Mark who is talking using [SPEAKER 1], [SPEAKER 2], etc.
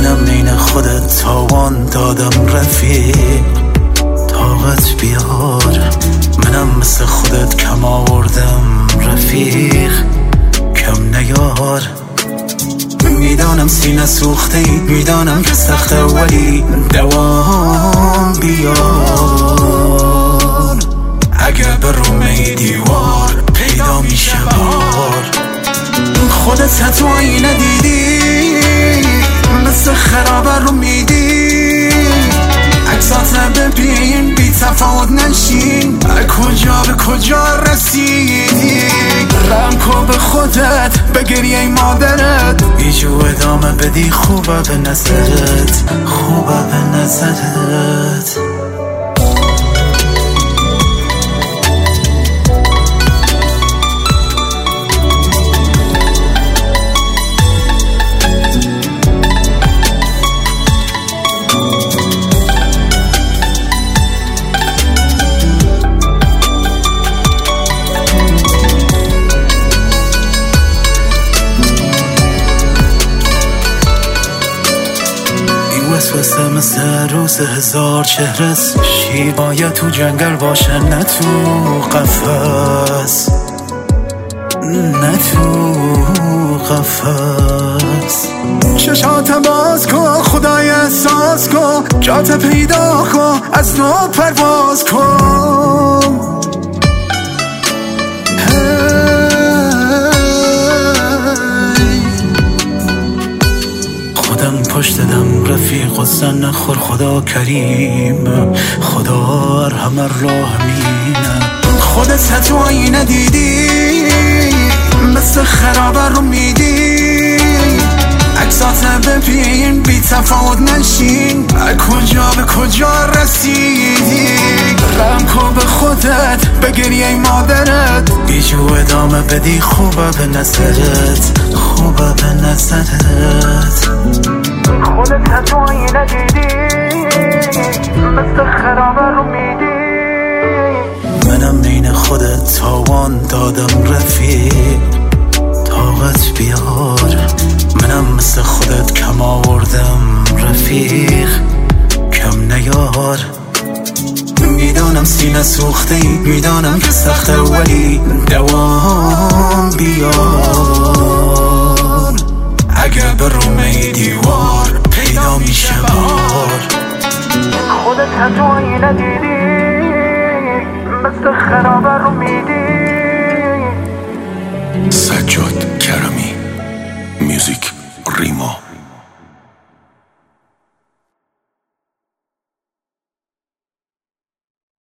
[SPEAKER 1] منم عین خودت تاوان دادم رفیق، طاقت بیار. منم مثل خودت کم آوردم رفیق، کم نیار. میدانم سینه سوخته ای، میدانم که سخته ولی دوام بیار. اگه به رومه دیوار پیدا میشه بار، خودت تو آینه دیدی مثل خرابه رو میدی. عکسات ببین بی تفاوت نشین، کجا به کجا رسیدی. رم کن به خودت به گریه مادرت، ایجو ادامه بدی خوبه به نظرت، خوبه به نظرت. وسوسه مثل روز هزار چهرست، شیر باید تو جنگل باشه نه تو قفس، نه تو قفس. چشات باز کن خدای احساس کن، جات پیدا کن از نو پرواز کن. پشت دم رفیق و زن نخور، خدا کریم، خدا همه راه مینه. خودت تو آینه دیدی مثل خرابه رو میدی. عکسات ببین بی تفاوت نشین، کجا به کجا رسیدی. رم کن به خودت به گریه مادرت، ایجو ادامه بدی خوبه به نظرت، خوبه به نظرت. خودت تو آینه دیدی مثل خرابه رو میدی. منم عین خودت تاوان دادم رفیق، طاقت بیار. منم مثل خودت کم آوردم رفیق، کم نیار. میدانم سینه سوخته ای، میدانم که سخته ولی دوام بیار. اگه به رومه دیوار پیدا میشه بار، خودت تو آینه دیدی مثل خرابه رو میدی.
[SPEAKER 2] سجاد کرمی، میوزیک ریما.